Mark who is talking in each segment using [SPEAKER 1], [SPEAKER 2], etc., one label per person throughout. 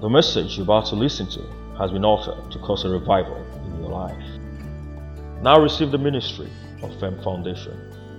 [SPEAKER 1] The message you're about to listen to has been offered to cause a revival in your life. Now receive the ministry of Femme Foundation.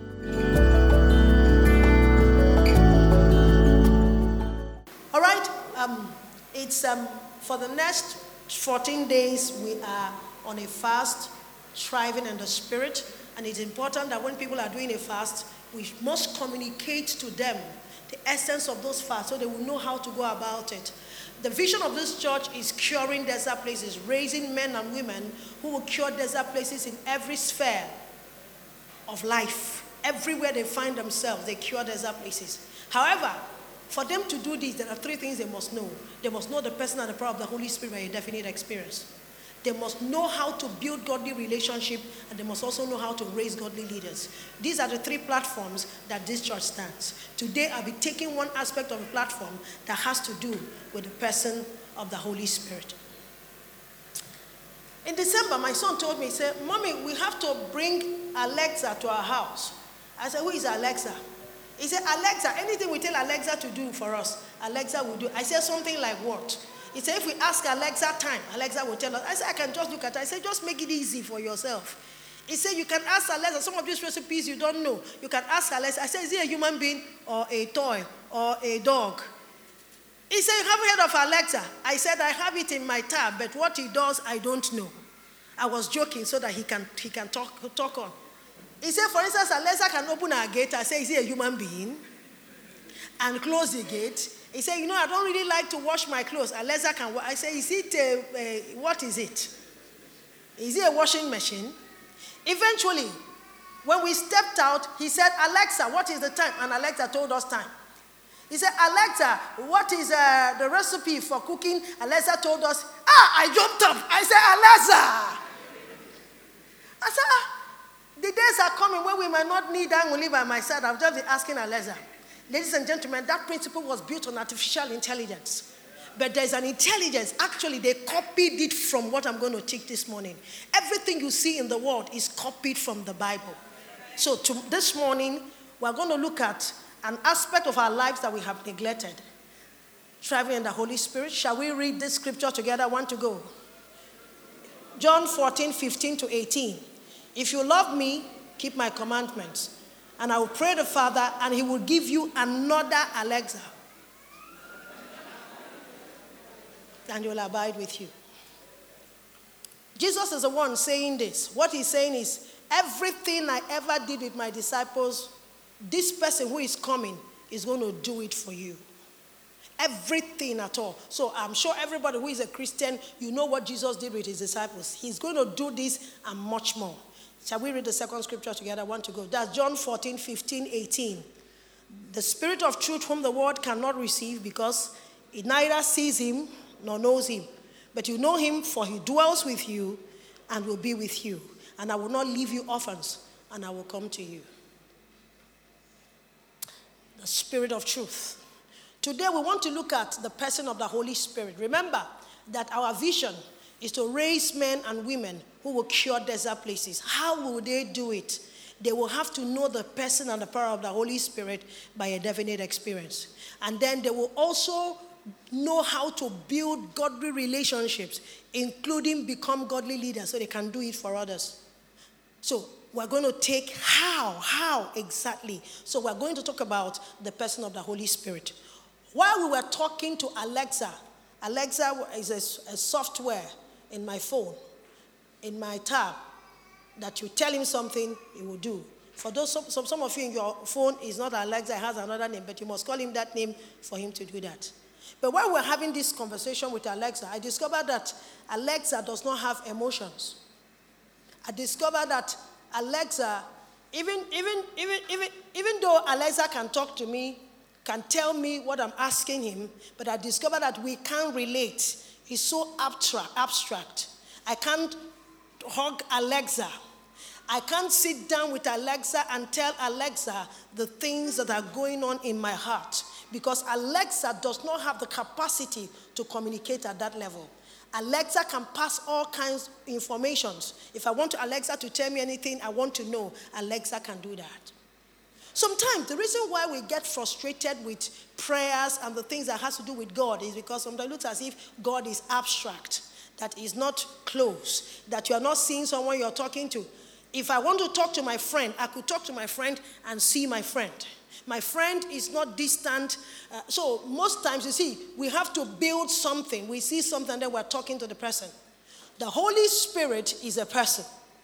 [SPEAKER 2] All right, it's for the next 14 days we are on a fast, striving in the spirit, and it's important that when people are doing a fast, we must communicate to them the essence of those fasts so they will know how to go about it. The vision of this church is curing desert places, raising men and women who will cure desert places in every sphere of life. Everywhere they find themselves, they cure desert places. However, for them to do this, there are three things they must know. They must know the person and the power of the Holy Spirit by a definite experience. They must know how to build godly relationship, and they must also know how to raise godly leaders. These are the three platforms that this church stands. Today, I'll be taking one aspect of the platform that has to do with the person of the Holy Spirit. In December, my son told me, he said, "Mommy, we have to bring Alexa to our house." I said, "Who is Alexa?" He said, "Alexa, anything we tell Alexa to do for us, Alexa will do." I said, "Something like what?" He said, "If we ask Alexa time, Alexa will tell us." I said, "I can just look at it." I said, "Just make it easy for yourself." He said, "You can ask Alexa some of these recipes you don't know. You can ask Alexa." I said, "Is it a human being or a toy or a dog?" He said, "You haven't heard of Alexa?" I said, "I have it in my tab, but what he does, I don't know." I was joking so that he can talk on. He said, for instance, Alexa can open our gate. I said, "Is he a human being?" And close the gate. He said, "You know, I don't really like to wash my clothes. Alexa can wash." I said, "Is it, what is it? Is it a washing machine?" Eventually, when we stepped out, he said, "Alexa, what is the time?" And Alexa told us time. He said, "Alexa, what is the recipe for cooking?" Alexa told us. I jumped up. I said, "Alexa." I said, the days are coming when we might not need that and live by my side. I've just been asking Alexa. Ladies and gentlemen, that principle was built on artificial intelligence. But there's an intelligence. Actually, they copied it from what I'm going to teach this morning. Everything you see in the world is copied from the Bible. So this morning, we're going to look at an aspect of our lives that we have neglected. Striving in the Holy Spirit. Shall we read this scripture together? I want to go. John 14:15-18. "If you love me, keep my commandments. And I will pray the Father, and he will give you another Alexa. And he will abide with you." Jesus is the one saying this. What he's saying is, everything I ever did with my disciples, this person who is coming is going to do it for you. Everything at all. So I'm sure everybody who is a Christian, you know what Jesus did with his disciples. He's going to do this and much more. Shall we read the second scripture together? I want to go. That's John 14:15-18. "The Spirit of truth whom the world cannot receive because it neither sees him nor knows him. But you know him, for he dwells with you and will be with you. And I will not leave you orphans, and I will come to you." The Spirit of truth. Today we want to look at the person of the Holy Spirit. Remember that our vision is to raise men and women who will cure desert places. How will they do it? They will have to know the person and the power of the Holy Spirit by a definite experience. And then they will also know how to build godly relationships, including become godly leaders so they can do it for others. So we're going to take how exactly. So we're going to talk about the person of the Holy Spirit. While we were talking to Alexa is a software in my phone, in my tab, that you tell him something, he will do. For those, some of you in your phone is not Alexa, it has another name, but you must call him that name for him to do that. But while we're having this conversation with Alexa, I discovered that Alexa does not have emotions. I discovered that Alexa, even though Alexa can talk to me, can tell me what I'm asking him, but I discovered that we can't relate. It's so abstract. I can't hug Alexa. I can't sit down with Alexa and tell Alexa the things that are going on in my heart, because Alexa does not have the capacity to communicate at that level. Alexa can pass all kinds of information. If I want Alexa to tell me anything I want to know, Alexa can do that. Sometimes the reason why we get frustrated with prayers and the things that has to do with God is because sometimes it looks as if God is abstract, that is not close, that you are not seeing someone you're talking to. If I want to talk to my friend, I could talk to my friend and see my friend. My friend is not distant. So most times, you see, we have to build something. We see something that we're talking to the person. The Holy Spirit is a person.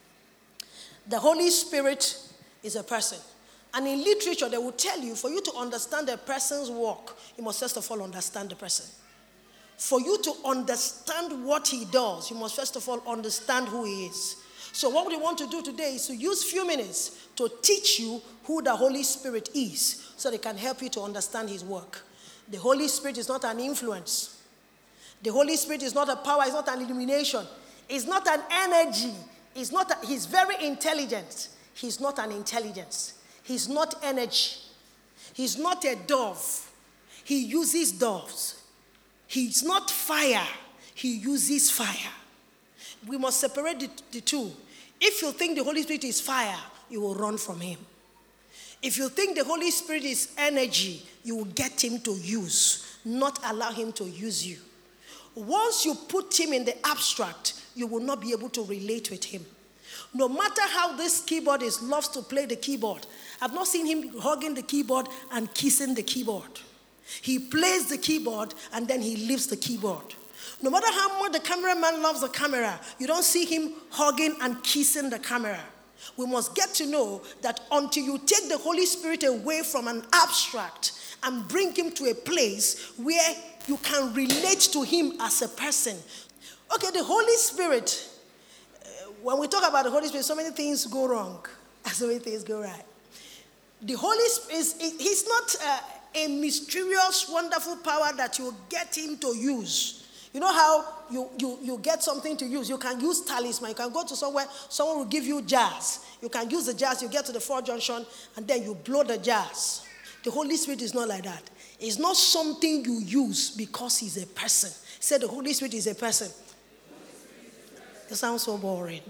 [SPEAKER 2] The Holy Spirit is a person. And in literature, they will tell you, for you to understand a person's work, you must first of all understand the person. For you to understand what he does, you must first of all understand who he is. So what we want to do today is to use a few minutes to teach you who the Holy Spirit is, so they can help you to understand his work. The Holy Spirit is not an influence. The Holy Spirit is not a power, it's not an illumination. It's not an energy. He's very intelligent. He's not an intelligence. He's not energy. He's not a dove. He uses doves. He's not fire. He uses fire. We must separate the two. If you think the Holy Spirit is fire, you will run from him. If you think the Holy Spirit is energy, you will get him to use, not allow him to use you. Once you put him in the abstract, you will not be able to relate with him. No matter how this keyboardist loves to play the keyboard, I've not seen him hugging the keyboard and kissing the keyboard. He plays the keyboard and then he leaves the keyboard. No matter how much the cameraman loves the camera, you don't see him hugging and kissing the camera. We must get to know that until you take the Holy Spirit away from an abstract and bring him to a place where you can relate to him as a person. Okay, the Holy Spirit, when we talk about the Holy Spirit, so many things go wrong and so many things go right. The Holy Spirit, he's not a mysterious, wonderful power that you get him to use. You know how you get something to use? You can use talisman. You can go to somewhere, someone will give you jazz. You can use the jazz, you get to the 4th junction, and then you blow the jazz. The Holy Spirit is not like that. It's not something you use because he's a person. Say the Holy Spirit is a person. It sounds so boring.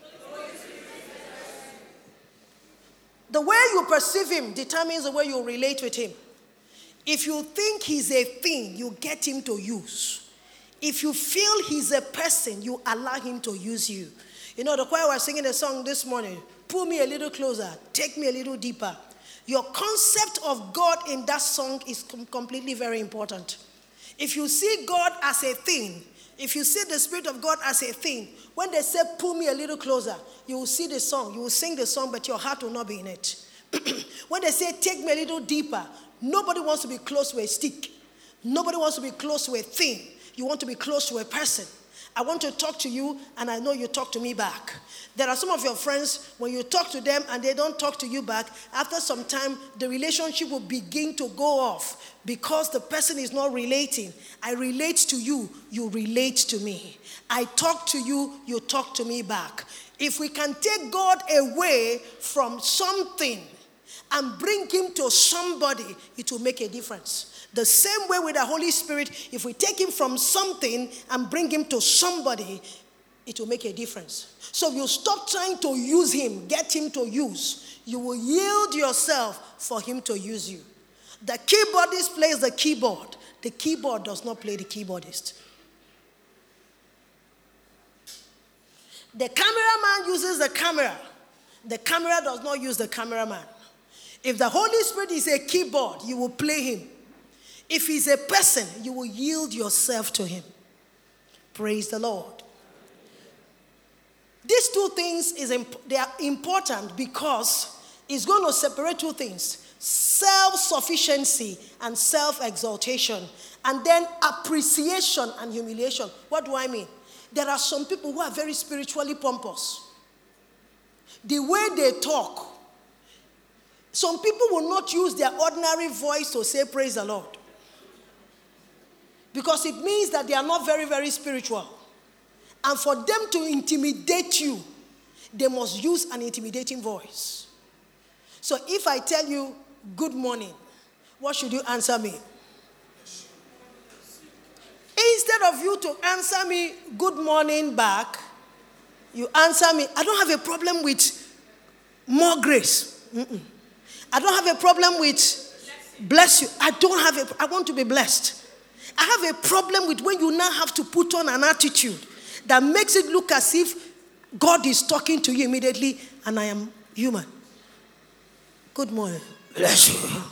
[SPEAKER 2] The way you perceive him determines the way you relate with him. If you think he's a thing, you get him to use. If you feel he's a person, you allow him to use you. You know, the choir was singing a song this morning. Pull me a little closer. Take me a little deeper. Your concept of God in that song is completely very important. If you see God as a thing, if you see the Spirit of God as a thing, when they say, pull me a little closer, you will see the song. You will sing the song, but your heart will not be in it. When they say, take me a little deeper, nobody wants to be close to a stick. Nobody wants to be close to a thing. You want to be close to a person. I want to talk to you, and I know you talk to me back. There are some of your friends, when you talk to them and they don't talk to you back, after some time, the relationship will begin to go off because the person is not relating. I relate to you, you relate to me. I talk to you, you talk to me back. If we can take God away from something and bring him to somebody, it will make a difference. The same way with the Holy Spirit, if we take him from something and bring him to somebody, it will make a difference. So if you stop trying to use him, get him to use, you will yield yourself for him to use you. The keyboardist plays the keyboard. The keyboard does not play the keyboardist. The cameraman uses the camera. The camera does not use the cameraman. If the Holy Spirit is a keyboard, you will play him. If he's a person, you will yield yourself to him. Praise the Lord. These two things, they are important because it's going to separate two things. Self-sufficiency and self-exaltation. And then appreciation and humiliation. What do I mean? There are some people who are very spiritually pompous. The way they talk. Some people will not use their ordinary voice to say praise the Lord. Because it means that they are not very, very spiritual. And for them to intimidate you, they must use an intimidating voice. So if I tell you, good morning, what should you answer me? Instead of you to answer me, good morning back, you answer me, I don't have a problem with more grace. I don't have a problem with bless you. I want to be blessed. I have a problem with when you now have to put on an attitude that makes it look as if God is talking to you immediately and I am human. Good morning. Bless you.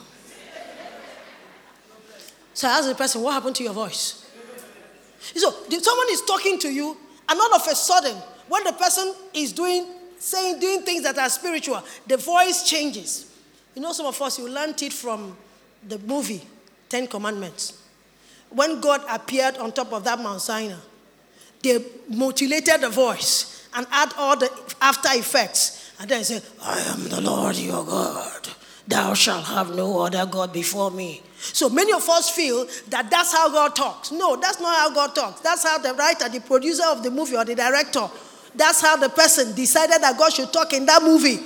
[SPEAKER 2] So I ask the person, what happened to your voice? So someone is talking to you and all of a sudden, when the person is doing things that are spiritual, the voice changes. You know, some of us, you learned it from the movie, 10 Commandments. When God appeared on top of that Mount Sinai, they modulated the voice and add all the after effects. And then say, I am the Lord your God. Thou shalt have no other God before me. So many of us feel that that's how God talks. No, that's not how God talks. That's how the writer, the producer of the movie or the director, that's how the person decided that God should talk in that movie.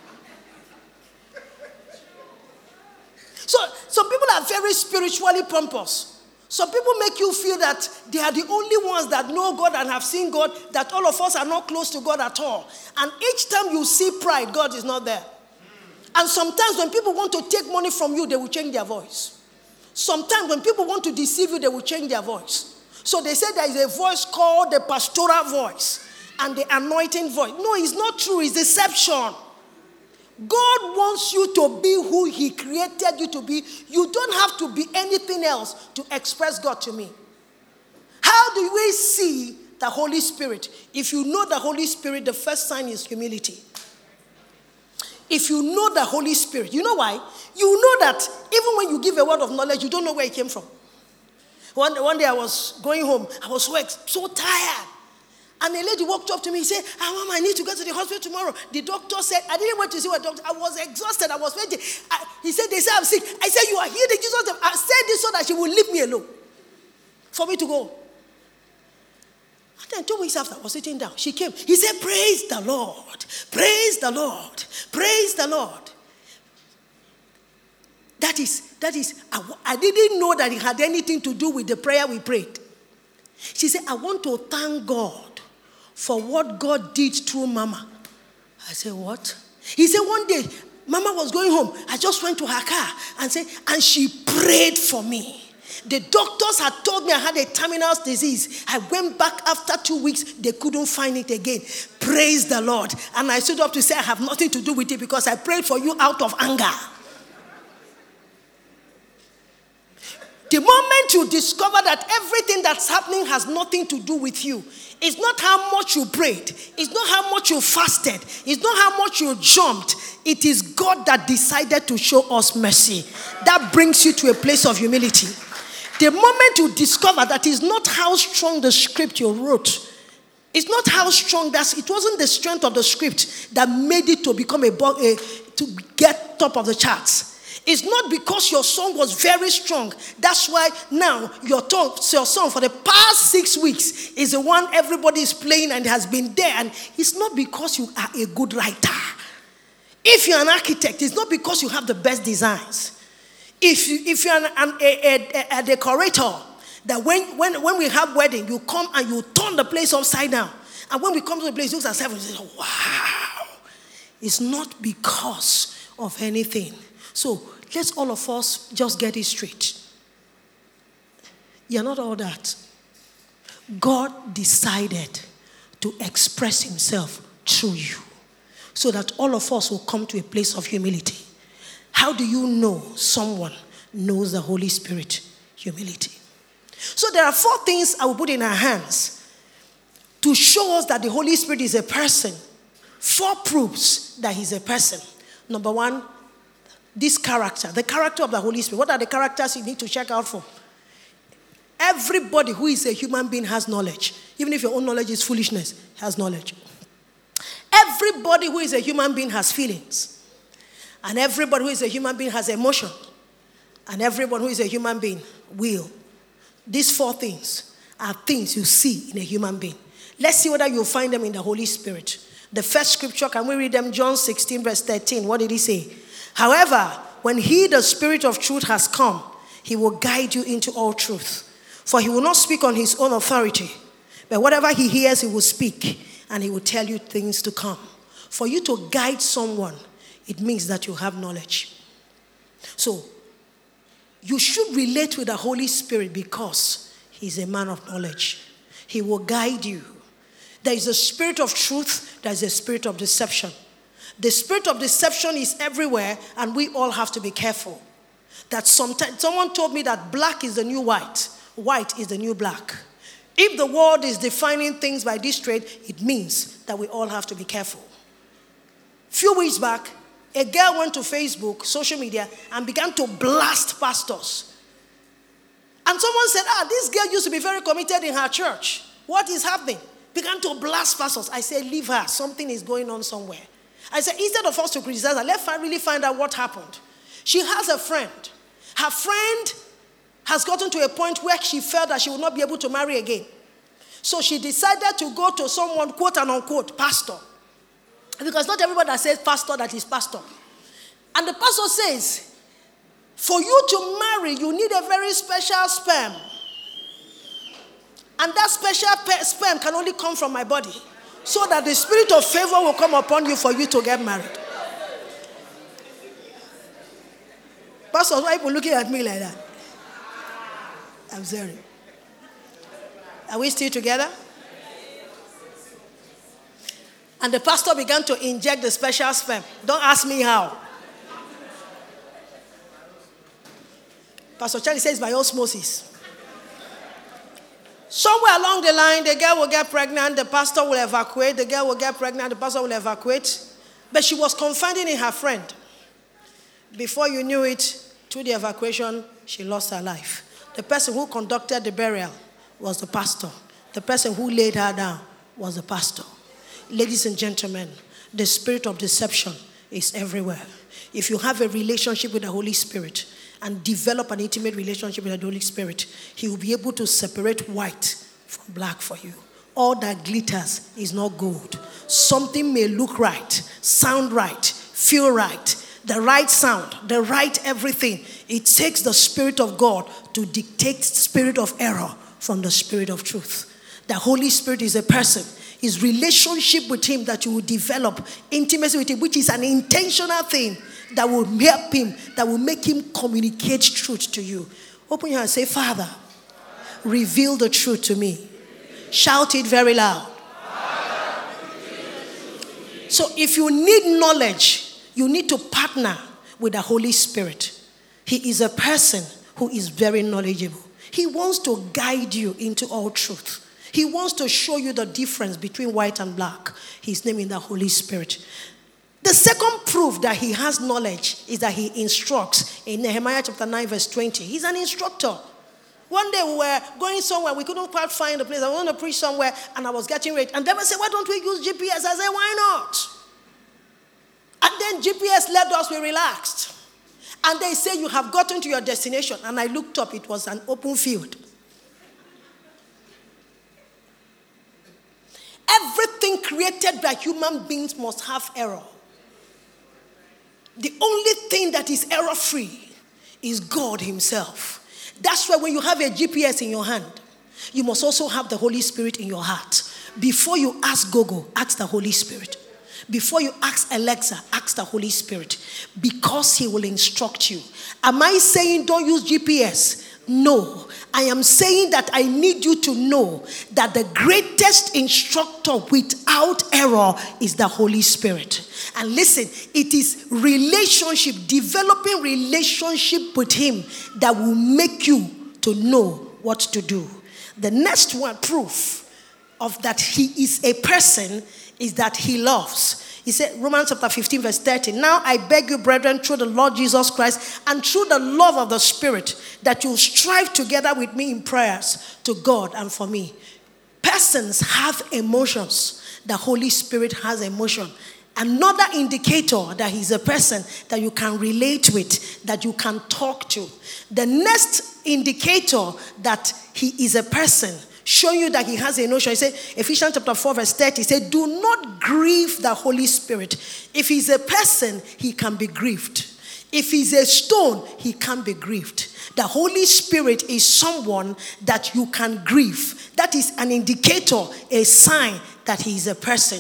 [SPEAKER 2] So some people are very spiritually pompous. Some people make you feel that they are the only ones that know God and have seen God, that all of us are not close to God at all. And each time you see pride, God is not there. And sometimes when people want to take money from you, they will change their voice. Sometimes when people want to deceive you, they will change their voice. So they say there is a voice called the pastoral voice and the anointing voice. No, it's not true. It's deception. God wants you to be who he created you to be. You don't have to be anything else to express God to me. How do we see the Holy Spirit? If you know the Holy Spirit, the first sign is humility. If you know the Holy Spirit, you know why? You know that even when you give a word of knowledge, you don't know where it came from. One day I was going home. I was so tired. And a lady walked up to me and said, Mom, I need to go to the hospital tomorrow. The doctor said, I didn't wait to see what doctor. I was exhausted. I was waiting. He said, they said I'm sick. I said, you are healed in Jesus' name. I said this so that she will leave me alone. For me to go. And then 2 weeks after, I was sitting down. She came. He said, praise the Lord. Praise the Lord. Praise the Lord. That is, I didn't know that it had anything to do with the prayer we prayed. She said, I want to thank God for what God did through Mama. I said, what? He said, one day, Mama was going home. I just went to her car and she prayed for me. The doctors had told me I had a terminal disease. I went back after 2 weeks. They couldn't find it again. Praise the Lord. And I stood up to say I have nothing to do with it because I prayed for you out of anger. The moment you discover that everything that's happening has nothing to do with you, it's not how much you prayed, it's not how much you fasted, it's not how much you jumped, it is God that decided to show us mercy. That brings you to a place of humility. The moment you discover that it's not how strong the script you wrote, it's not how strong it wasn't the strength of the script that made it to become to get top of the charts. It's not because your song was very strong. That's why now your song for the past 6 weeks is the one everybody is playing and has been there. And it's not because you are a good writer. If you're an architect, it's not because you have the best designs. If you're a decorator, that when we have wedding, you come and you turn the place upside down. And when we come to the place, it looks at 7 and says, wow. It's not because of anything. So let's all of us just get it straight. You're not all that. God decided to express himself through you so that all of us will come to a place of humility. How do you know someone knows the Holy Spirit? Humility. So there are 4 things I will put in our hands to show us that the Holy Spirit is a person. 4 proofs that he's a person. Number 1, this character, the character of the Holy Spirit. What are the characters you need to check out for? Everybody who is a human being has knowledge. Even if your own knowledge is foolishness, has knowledge. Everybody who is a human being has feelings. And everybody who is a human being has emotion. And everyone who is a human being will. These 4 things are things you see in a human being. Let's see whether you'll find them in the Holy Spirit. The first scripture, can we read them? John 16 verse 13. What did he say? However, when he, the Spirit of truth, has come, he will guide you into all truth. For he will not speak on his own authority, but whatever he hears, he will speak, and he will tell you things to come. For you to guide someone, it means that you have knowledge. So, you should relate with the Holy Spirit because he's a man of knowledge. He will guide you. There is a spirit of truth. There is a spirit of deception. The spirit of deception is everywhere, and we all have to be careful. That sometimes someone told me that black is the new white. White is the new black. If the world is defining things by this trade, it means that we all have to be careful. Few weeks back, a girl went to Facebook, social media, and began to blast pastors. And someone said, this girl used to be very committed in her church. What is happening? Began to blast pastors. I said, leave her. Something is going on somewhere. I said, instead of us to criticize her, let's really find out what happened. She has a friend. Her friend has gotten to a point where she felt that she would not be able to marry again. So she decided to go to someone, quote and unquote, pastor. Because not everybody that says pastor that is pastor. And the pastor says, for you to marry, you need a very special sperm. And that special sperm can only come from my body. So that the spirit of favor will come upon you for you to get married. Pastor, why are people looking at me like that? I'm sorry. Are we still together? And the pastor began to inject the special sperm. Don't ask me how. Pastor Charlie says by osmosis. Somewhere along the line, the girl will get pregnant, the pastor will evacuate, the girl will get pregnant, the pastor will evacuate. But she was confiding in her friend. Before you knew it, through the evacuation, she lost her life. The person who conducted the burial was the pastor. The person who laid her down was the pastor. Ladies and gentlemen, the spirit of deception is everywhere. If you have a relationship with the Holy Spirit and develop an intimate relationship with the Holy Spirit, he will be able to separate white from black for you. All that glitters is not gold. Something may look right, sound right, feel right, the right sound, the right everything. It takes the Spirit of God to dictate the spirit of error from the spirit of truth. The Holy Spirit is a person. His relationship with him that you will develop, intimacy with him, which is an intentional thing that will help him, that will make him communicate truth to you. Open your hand and say, Father, reveal the truth to me. Shout it very loud. So if you need knowledge, you need to partner with the Holy Spirit. He is a person who is very knowledgeable. He wants to guide you into all truth. He wants to show you the difference between white and black. His name is the Holy Spirit. The second proof that he has knowledge is that he instructs. In Nehemiah chapter 9 verse 20, he's an instructor. One day we were going somewhere, we couldn't quite find a place. I wanted to preach somewhere and I was getting ready. And they said, why don't we use GPS? I said, why not? And then GPS led us, we relaxed. And they say, you have gotten to your destination. And I looked up, it was an open field. Everything created by human beings must have error. The only thing that is error-free is God himself. That's why when you have a GPS in your hand, you must also have the Holy Spirit in your heart. Before you ask Google, ask the Holy Spirit. Before you ask Alexa, ask the Holy Spirit. Because he will instruct you. Am I saying don't use GPS? No. I am saying that I need you to know that the greatest instructor without error is the Holy Spirit. And listen, it is relationship, developing relationship with him that will make you to know what to do. The next one, proof of that he is a person, is that he loves. He said, Romans chapter 15 verse 30, now I beg you, brethren, through the Lord Jesus Christ and through the love of the Spirit, that you strive together with me in prayers to God and for me. Persons have emotions. The Holy Spirit has emotion. Another indicator that he's a person that you can relate with, that you can talk to. The next indicator that he is a person, showing you that he has a notion. He said, Ephesians chapter 4 verse 30, he said, do not grieve the Holy Spirit. If he's a person, he can be grieved. If he's a stone, he can be grieved. The Holy Spirit is someone that you can grieve. That is an indicator, a sign that he is a person.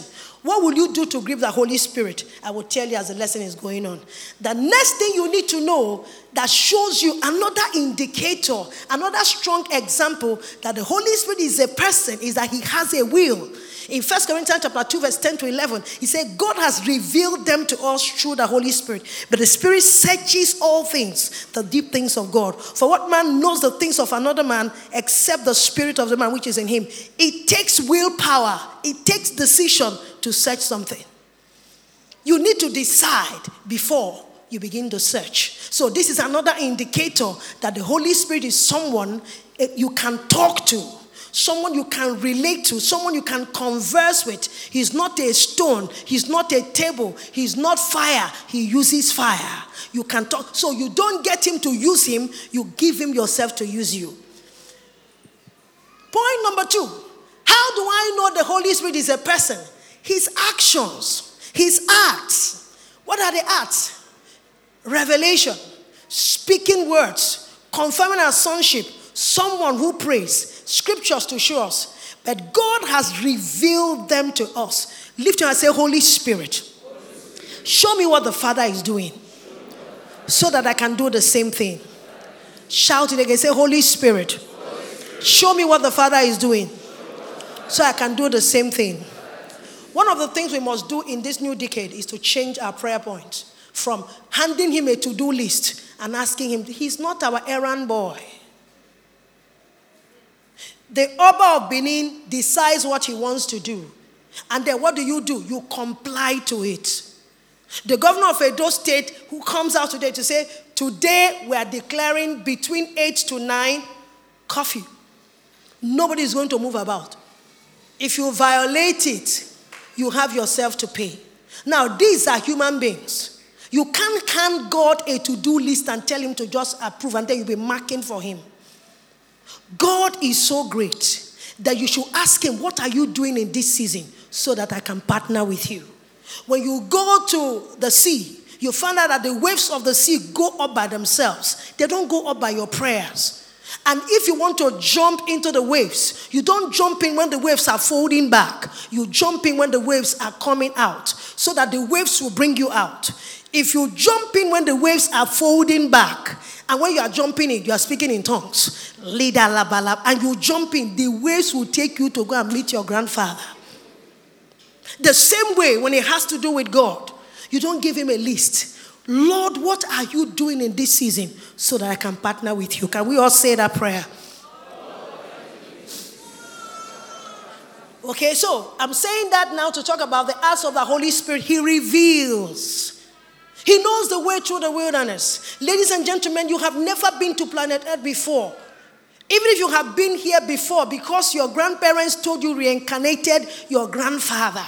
[SPEAKER 2] What will you do to grieve the Holy Spirit? I will tell you as the lesson is going on. The next thing you need to know that shows you another indicator, another strong example that the Holy Spirit is a person is that he has a will. In 1 Corinthians chapter 2, verse 10 to 11, he said, God has revealed them to us through the Holy Spirit. But the Spirit searches all things, the deep things of God. For what man knows the things of another man except the spirit of the man which is in him? It takes willpower. It takes decision to search something. You need to decide before you begin to search. So this is another indicator that the Holy Spirit is someone you can talk to. Someone you can relate to, someone you can converse with. He's not a stone, he's not a table, he's not fire, he uses fire. You can talk, so you don't get him to use him, you give him yourself to use you. Point number 2, how do I know the Holy Spirit is a person? His actions, his acts. What are the acts? Revelation, speaking words, confirming our sonship, someone who prays, scriptures to show us. But God has revealed them to us. Lift your hand and say, Holy Spirit, show me what the Father is doing so that I can do the same thing. Shout it again. Say, Holy Spirit, show me what the Father is doing so I can do the same thing. One of the things we must do in this new decade is to change our prayer point from handing him a to-do list and asking him. He's not our errand boy. The Oba of Benin decides what he wants to do. And then what do? You comply to it. The governor of Edo State who comes out today to say, today we are declaring between 8 to 9 curfew. Nobody is going to move about. If you violate it, you have yourself to pay. Now, these are human beings. You can't hand God a to-do list and tell him to just approve and then you'll be marking for him. God is so great that you should ask him, what are you doing in this season so that I can partner with you? When you go to the sea, you find out that the waves of the sea go up by themselves. They don't go up by your prayers. And if you want to jump into the waves, you don't jump in when the waves are folding back. You jump in when the waves are coming out so that the waves will bring you out. If you jump in when the waves are folding back, and when you are jumping in, you are speaking in tongues, and you jump in, the waves will take you to go and meet your grandfather. The same way when it has to do with God, you don't give him a list. Lord, what are you doing in this season so that I can partner with you? Can we all say that prayer? Okay, so I'm saying that now to talk about the acts of the Holy Spirit. He reveals. He knows the way through the wilderness. Ladies and gentlemen, you have never been to planet Earth before. Even if you have been here before because your grandparents told you reincarnated your grandfather.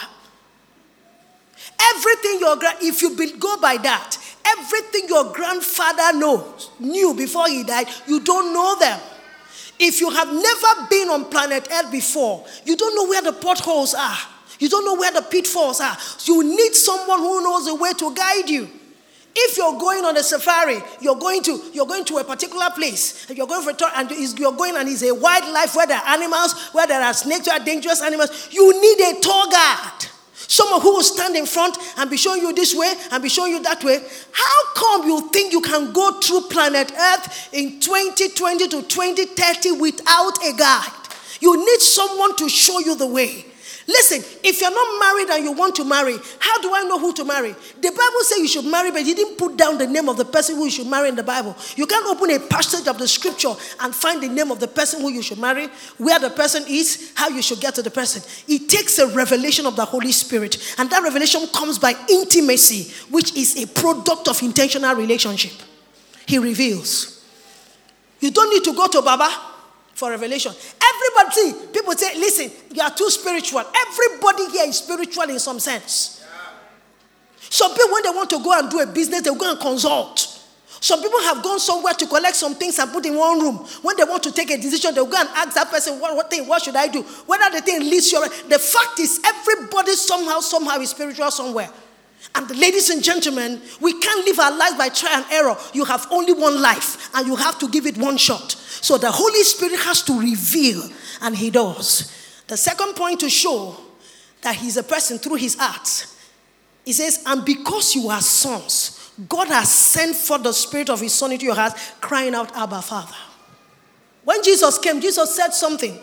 [SPEAKER 2] Everything if you go by that, everything your grandfather knew before he died, you don't know them. If you have never been on planet Earth before, you don't know where the potholes are. You don't know where the pitfalls are. You need someone who knows the way to guide you. If you're going on a safari, you're going to a particular place, and you're going for a tour, and you're going and it's a wildlife where there are animals, where there are snakes, where there are dangerous animals, you need a tour guide. Someone who will stand in front and be showing you this way and be showing you that way. How come you think you can go through planet Earth in 2020 to 2030 without a guide? You need someone to show you the way. Listen, if you're not married and you want to marry, how do I know who to marry? The Bible says you should marry, but he didn't put down the name of the person who you should marry in the Bible. You can't open a passage of the scripture and find the name of the person who you should marry, where the person is, how you should get to the person. It takes a revelation of the Holy Spirit, and that revelation comes by intimacy, which is a product of intentional relationship. He reveals. You don't need to go to Baba for revelation. Everybody, people say, listen, you are too spiritual. Everybody here is spiritual in some sense. Yeah. Some people, when they want to go and do a business, they go and consult. Some people have gone somewhere to collect some things and put in one room. When they want to take a decision, they'll go and ask that person, what should I do? Whether the thing leads you. The fact is, everybody somehow is spiritual somewhere. And ladies and gentlemen, we can't live our lives by trial and error. You have only one life, and you have to give it one shot. So the Holy Spirit has to reveal, and he does. The second point to show that he's a person through his acts. He says, and because you are sons, God has sent forth the Spirit of his Son into your heart, crying out, Abba, Father. When Jesus came, Jesus said something.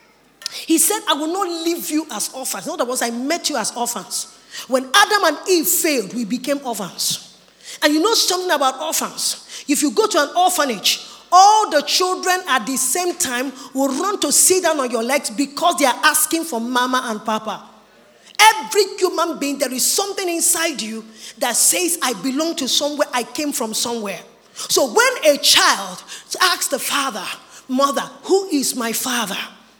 [SPEAKER 2] He said, I will not leave you as orphans. In other words, I met you as orphans. When Adam and Eve failed, we became orphans. And you know something about orphans? If you go to an orphanage, all the children at the same time will run to sit down on your legs because they are asking for mama and papa. Every human being, there is something inside you that says, I belong to somewhere, I came from somewhere. So when a child asks the father, mother, who is my father?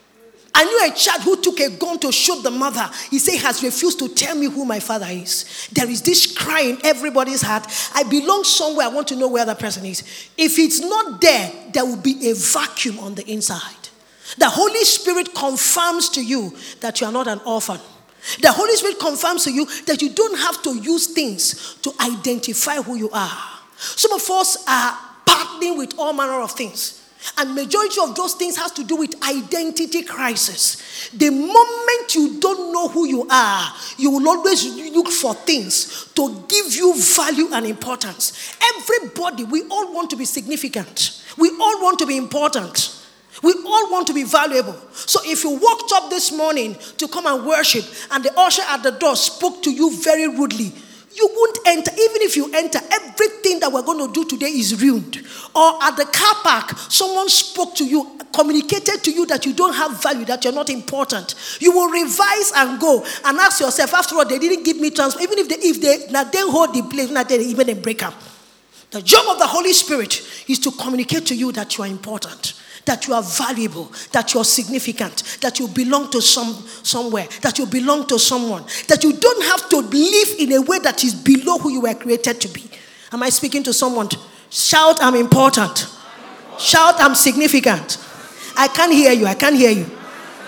[SPEAKER 2] I knew a child who took a gun to shoot the mother. He said, has refused to tell me who my father is. There is this cry in everybody's heart. I belong somewhere. I want to know where the person is. If it's not there, there will be a vacuum on the inside. The Holy Spirit confirms to you that you are not an orphan. The Holy Spirit confirms to you that you don't have to use things to identify who you are. Some of us are battling with all manner of things. And majority of those things has to do with identity crisis. The moment you don't know who you are, you will always look for things to give you value and importance. Everybody, we all want to be significant. We all want to be important. We all want to be valuable. So if you walked up this morning to come and worship and the usher at the door spoke to you very rudely, you won't enter. Even if you enter, everything that we're going to do today is ruined. Or at the car park, someone spoke to you, communicated to you that you don't have value, that you're not important. You will revise and go and ask yourself, after all, they didn't give me transport. Even if they hold the place, not they even break up. The job of the Holy Spirit is to communicate to you that you are important, that you are valuable, that you are significant, that you belong to somewhere, that you belong to someone, that you don't have to live in a way that is below who you were created to be. Am I speaking to someone? Shout, I'm important. Shout, I'm significant. I can't hear you. I can't hear you.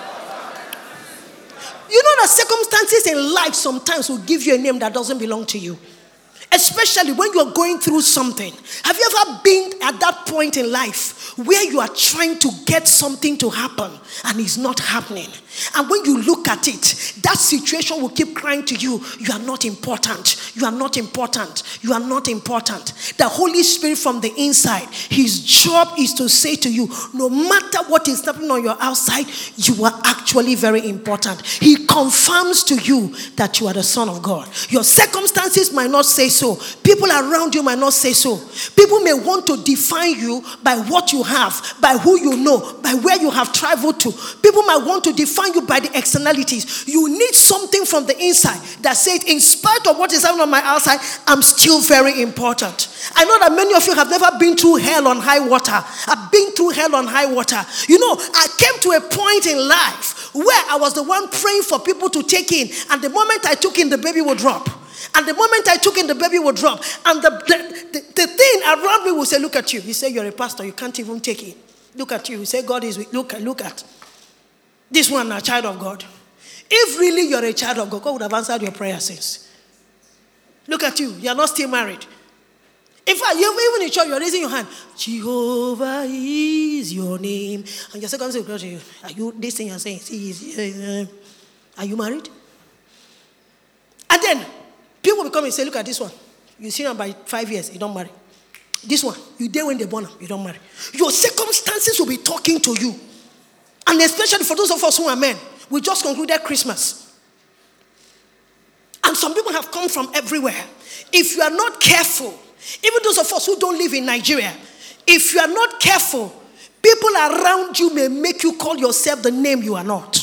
[SPEAKER 2] You know that circumstances in life sometimes will give you a name that doesn't belong to you. Especially when you're going through something. Have you ever been at that point in life where you are trying to get something to happen and it's not happening? And when you look at it, that situation will keep crying to you, you are not important, you are not important, you are not important. The Holy Spirit from the inside, his job is to say to you, no matter what is happening on your outside, you are actually very important. He confirms to you that you are the Son of God. Your circumstances might not say so. People around you might not say so. People may want to define you by what you have, by who you know, by where you have traveled to. People might want to define you by the externalities. You need something from the inside that says, in spite of what is happening on my outside, I'm still very important. I know that many of you have never been through hell on high water. I've been through hell on high water. You know, I came to a point in life where I was the one praying for people to take in, and the moment I took in, the baby would drop. And the moment I took in, the baby would drop. And the thing around me will say, look at you. He said, you're a pastor. You can't even take it. Look at you. He said, God is with you. Look at. This one, a child of God. If really you're a child of God, God would have answered your prayer since. Look at you. You're not still married. In fact, even in church, you're raising your hand. Jehovah is your name. And your second say, are you, this thing you're saying, are you married? And then, people will come and say, look at this one. You see him by 5 years, you don't marry. This one, you dare when they born him, you don't marry. Your circumstances will be talking to you. And especially for those of us who are men, we just concluded Christmas. And some people have come from everywhere. If you are not careful, even those of us who don't live in Nigeria, if you are not careful, people around you may make you call yourself the name you are not.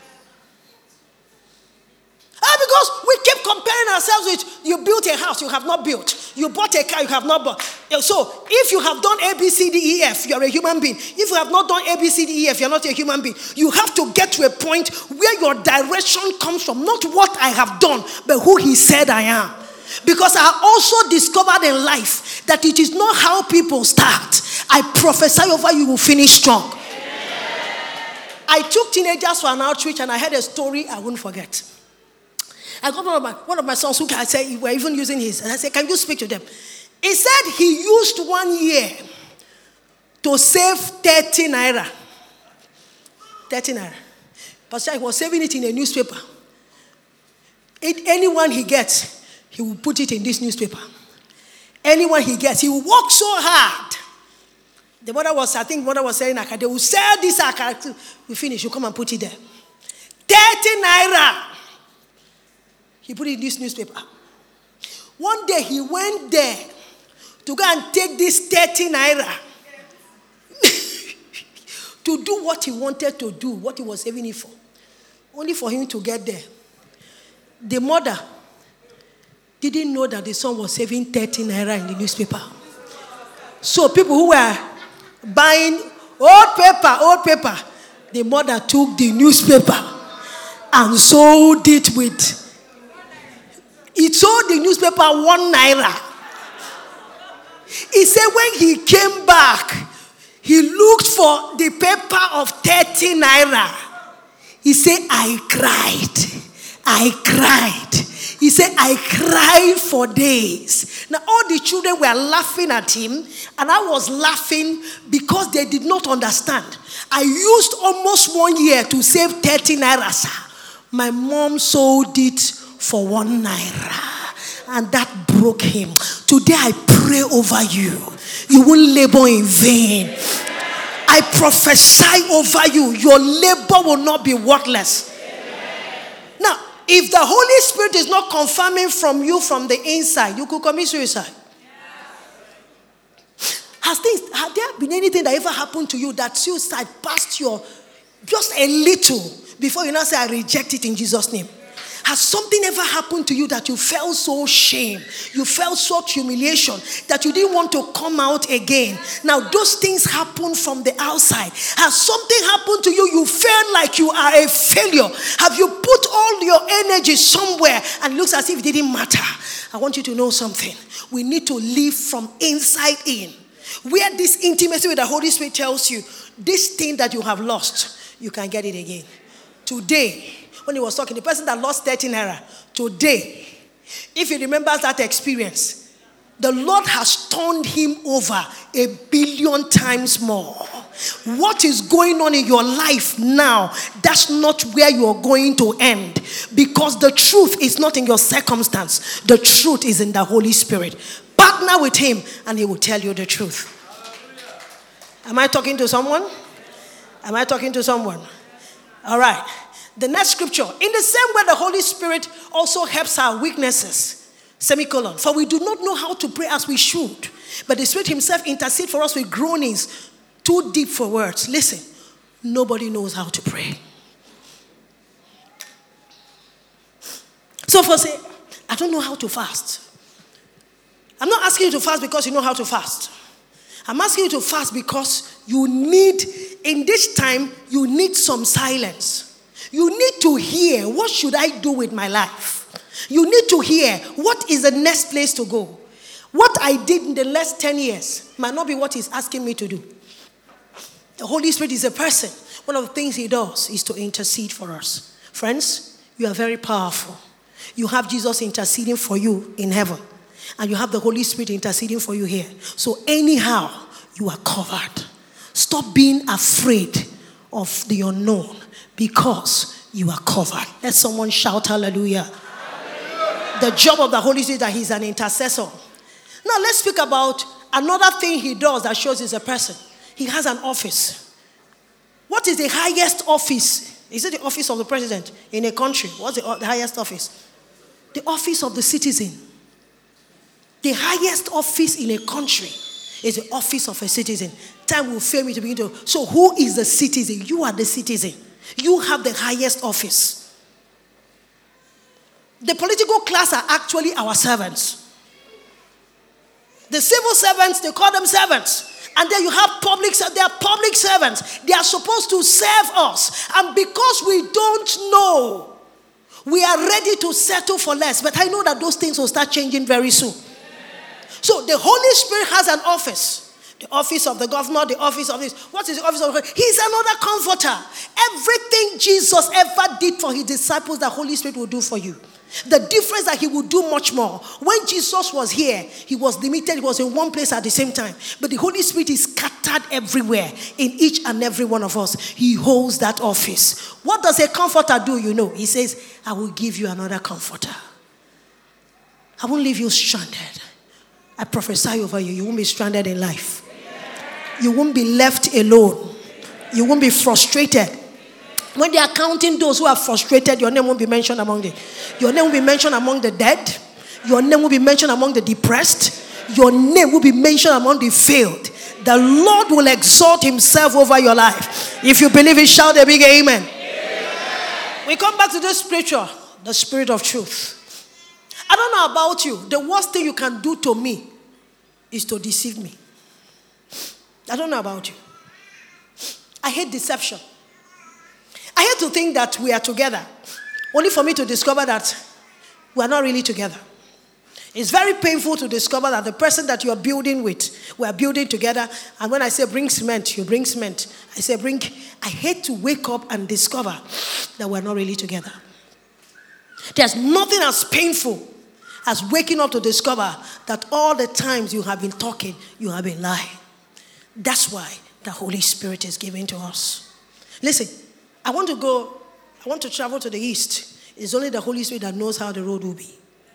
[SPEAKER 2] Because we keep comparing ourselves with, you built a house, you have not built. You bought a car, you have not bought. So, if you have done A, B, C, D, E, F, you're a human being. If you have not done A, B, C, D, E, F, you're not a human being. You have to get to a point where your direction comes from, not what I have done, but who he said I am. Because I also discovered in life that it is not how people start. I prophesy over you will finish strong. I took teenagers for an outreach and I had a story I won't forget. I got one of my sons who I said, we're even using his. And I said, can you speak to them? He said he used 1 year to save 30 naira. 30 naira. Pastor, he was saving it in a newspaper. Anyone he gets, he will put it in this newspaper. Anyone he gets, he will work so hard. The mother was saying, they will sell this akara. We finish, you come and put it there. 30 naira. He put it in this newspaper. One day he went there to go and take this 30 naira to do what he wanted to do, what he was saving it for. Only for him to get there. The mother didn't know that the son was saving 30 naira in the newspaper. So people who were buying old paper, the mother took the newspaper and sold it with. He sold the newspaper 1 naira. He said when he came back, he looked for the paper of 30 naira. He said, I cried. He said, I cried for days. Now, all the children were laughing at him, and I was laughing because they did not understand. I used almost 1 year to save 30 naira, sir. My mom sold it for 1 naira, and that broke him. Today, I pray over you. You won't labor in vain. I prophesy over you. Your labor will not be worthless. Now, if the Holy Spirit is not confirming from you from the inside, you could commit suicide. Have there been anything that ever happened to you that suicide passed your just a little before you now say, I reject it in Jesus' name? Has something ever happened to you that you felt so shame, you felt such humiliation that you didn't want to come out again? Now those things happen from the outside. Has something happened to you, you felt like you are a failure? Have you put all your energy somewhere and it looks as if it didn't matter? I want you to know something. We need to live from inside in. Where this intimacy with the Holy Spirit tells you, this thing that you have lost, you can get it again. Today, when he was talking, the person that lost 30 naira, today, if he remembers that experience, the Lord has turned him over 1 billion times more. What is going on in your life now, that's not where you are going to end. Because the truth is not in your circumstance. The truth is in the Holy Spirit. Partner with him and he will tell you the truth. Am I talking to someone? Am I talking to someone? All right. The next scripture. In the same way, the Holy Spirit also helps our weaknesses. Semicolon. For we do not know how to pray as we should. But the Spirit himself intercedes for us with groanings too deep for words. Listen. Nobody knows how to pray. So for say, I don't know how to fast. I'm not asking you to fast because you know how to fast. I'm asking you to fast because you need, in this time, you need some silence. You need to hear, what should I do with my life? You need to hear, what is the next place to go? What I did in the last 10 years might not be what he's asking me to do. The Holy Spirit is a person. One of the things he does is to intercede for us. Friends, you are very powerful. You have Jesus interceding for you in heaven. And you have the Holy Spirit interceding for you here. So anyhow, you are covered. Stop being afraid of the unknown because you are covered. Let someone shout hallelujah. Hallelujah. The job of the Holy Spirit is that he's an intercessor. Now let's speak about another thing he does that shows he's a person. He has an office. What is the highest office? Is it the office of the president in a country? What's the highest office? The office of the citizen. The highest office in a country is the office of a citizen. Time will fail me to begin to. So who is the citizen? You are the citizen. You have the highest office. The political class are actually our servants. The civil servants, they call them servants. And then you have they are public servants. They are supposed to serve us. And because we don't know, we are ready to settle for less. But I know that those things will start changing very soon. So the Holy Spirit has an office The office of the governor, the office of this. What is the office of the governor? He's another comforter. Everything Jesus ever did for his disciples, the Holy Spirit will do for you. The difference that he will do much more. When Jesus was here, he was limited. He was in one place at the same time. But the Holy Spirit is scattered everywhere in each and every one of us. He holds that office. What does a comforter do? You know, he says, I will give you another comforter. I won't leave you stranded. I prophesy over you. You won't be stranded in life. You won't be left alone. You won't be frustrated. When they are counting those who are frustrated, your name won't be mentioned among them. Your name will be mentioned among the dead. Your name will be mentioned among the depressed. Your name will be mentioned among the failed. The Lord will exalt himself over your life. If you believe it, shout a big amen. We come back to this scripture, the Spirit of truth. I don't know about you. The worst thing you can do to me is to deceive me. I don't know about you. I hate deception. I hate to think that we are together, only for me to discover that we are not really together. It's very painful to discover that the person that you are building with, we are building together, and when I say bring cement, you bring cement. I hate to wake up and discover that we are not really together. There's nothing as painful as waking up to discover that all the times you have been talking, you have been lying. That's why the Holy Spirit is given to us. Listen, I want to travel to the east. It's only the Holy Spirit that knows how the road will be.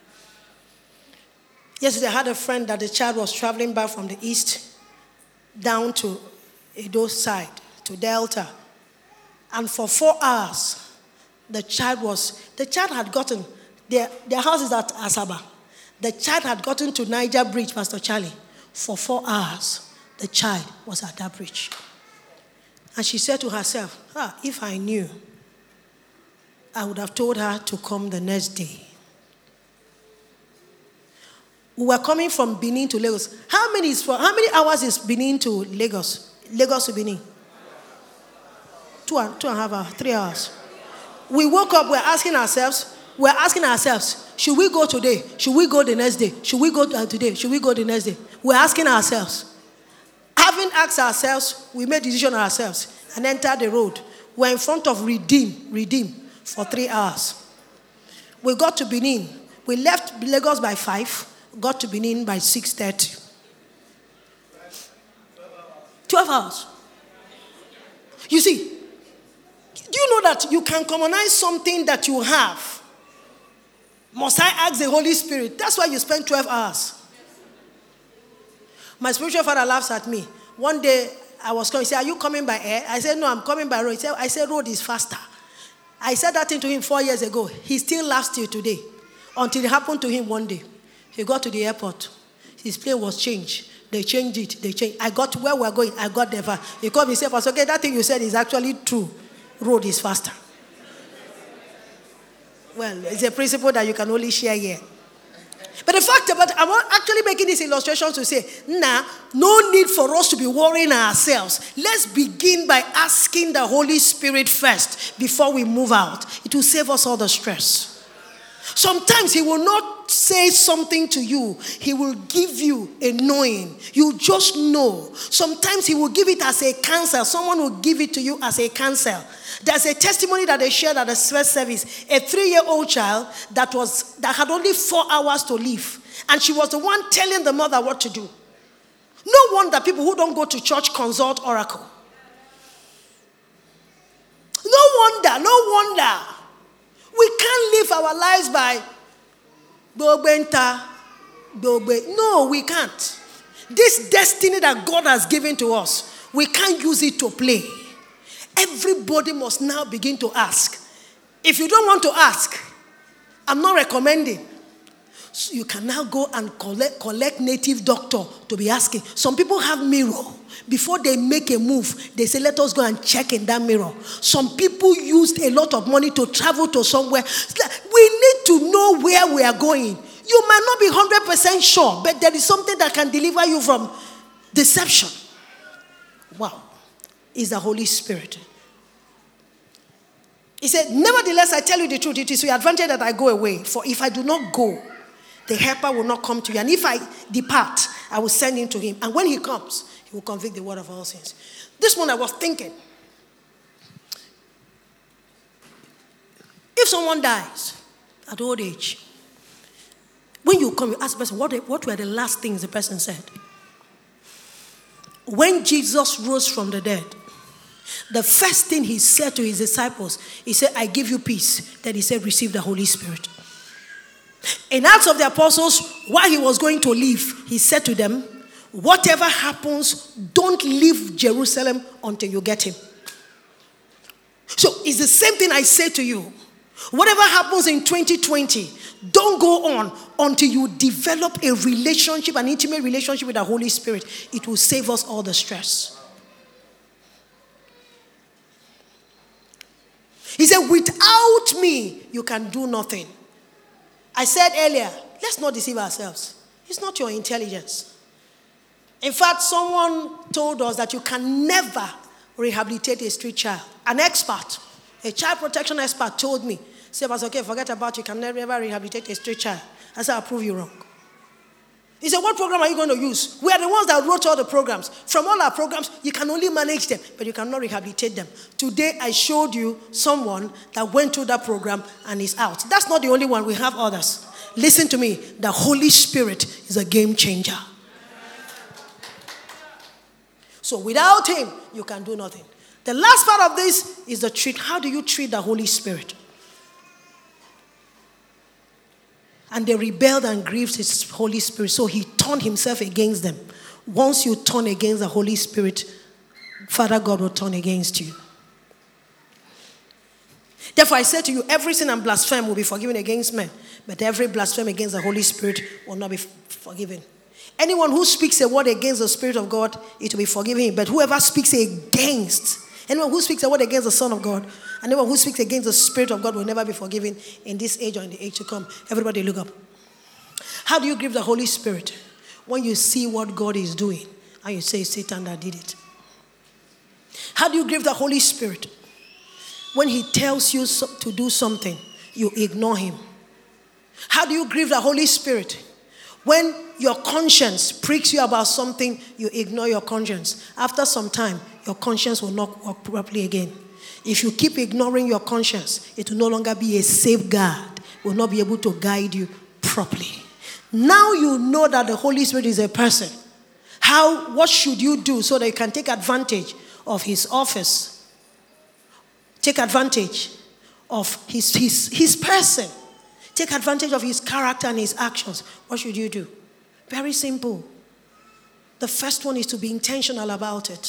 [SPEAKER 2] Yesterday, I had a friend that the child was traveling back from the east down to Edo side, to Delta. And for 4 hours, the child had gotten, their house is at Asaba. The child had gotten to Niger Bridge, Pastor Charlie. For 4 hours, the child was at that bridge. And she said to herself, if I knew, I would have told her to come the next day. We were coming from Benin to Lagos. How many hours is Benin to Lagos? Lagos to Benin? 2.5 hours, 3 hours. We woke up, we're asking ourselves, should we go today? Should we go the next day? Should we go today? Should we go the next day? We're asking ourselves. Having asked ourselves, we made a decision ourselves and entered the road. We're in front of Redeem for 3 hours. We got to Benin. We left Lagos by 5, got to Benin by 6:30. 12 hours. You see, do you know that you can commonize something that you have? Must I ask the Holy Spirit? That's why you spend 12 hours. My spiritual father laughs at me. One day, I was coming. He said, are you coming by air? I said, no, I'm coming by road. I said, road is faster. I said that thing to him 4 years ago. He still laughs till today. Until it happened to him one day. He got to the airport. His plane was changed. They changed it. I got to where we're going. I got there. He called me and said, okay, that thing you said is actually true. Road is faster. Well, it's a principle that you can only share here. But the fact about I'm actually making this illustration to say, no need for us to be worrying ourselves. Let's begin by asking the Holy Spirit first before we move out. It will save us all the stress. Sometimes he will not say something to you. He will give you a knowing. You just know. Sometimes he will give it as a counsel. Someone will give it to you as a counsel. There's a testimony that they shared at the first service. A 3-year-old child that had only 4 hours to live. And she was the one telling the mother what to do. No wonder people who don't go to church consult oracle. No wonder. We can't live our lives by no, we can't. This destiny that God has given to us, we can't use it to play. Everybody must now begin to ask. If you don't want to ask, I'm not recommending. So you can now go and collect native doctor to be asking. Some people have mirror. Before they make a move, they say, let us go and check in that mirror. Some people used a lot of money to travel to somewhere. We need to know where we are going. You might not be 100% sure, but there is something that can deliver you from deception. Wow. Is the Holy Spirit. He said, nevertheless, I tell you the truth. It is your advantage that I go away. For if I do not go, the helper will not come to you. And if I depart, I will send him to him. And when he comes, he He will convict the world of all sins. This one I was thinking. If someone dies at old age, when you come, you ask the person, what were the last things the person said? When Jesus rose from the dead, the first thing he said to his disciples, he said, I give you peace. Then he said, receive the Holy Spirit. In Acts of the Apostles, while he was going to leave, he said to them, whatever happens, don't leave Jerusalem until you get him. So it's the same thing I say to you. Whatever happens in 2020, don't go on until you develop a relationship, an intimate relationship with the Holy Spirit. It will save us all the stress. He said, without me, you can do nothing. I said earlier, let's not deceive ourselves. It's not your intelligence. In fact, someone told us that you can never rehabilitate a street child. An expert, a child protection expert told me, say, "Pastor, okay, forget about it. You can never rehabilitate a street child." I said, I'll prove you wrong. He said, what program are you going to use? We are the ones that wrote all the programs. From all our programs, you can only manage them, but you cannot rehabilitate them. Today, I showed you someone that went through that program and is out. That's not the only one. We have others. Listen to me. The Holy Spirit is a game changer. So without him, you can do nothing. The last part of this is the treat. How do you treat the Holy Spirit? And they rebelled and grieved his Holy Spirit. So he turned himself against them. Once you turn against the Holy Spirit, Father God will turn against you. Therefore I say to you, every sin and blasphemy will be forgiven against men. But every blasphemy against the Holy Spirit will not be forgiven. Anyone who speaks a word against the Spirit of God, it will be forgiven. But whoever speaks against, anyone who speaks a word against the Son of God, and anyone who speaks against the Spirit of God will never be forgiven in this age or in the age to come. Everybody look up. How do you grieve the Holy Spirit? When you see what God is doing and you say, Satan that did it. How do you grieve the Holy Spirit? When he tells you to do something, you ignore him. How do you grieve the Holy Spirit? When your conscience pricks you about something, you ignore your conscience. After some time, your conscience will not work properly again. If you keep ignoring your conscience, it will no longer be a safeguard. It will not be able to guide you properly. Now you know that the Holy Spirit is a person. What should you do so that you can take advantage of his office? Take advantage of his person. Take advantage of his character and his actions. What should you do? Very simple. The first one is to be intentional about it.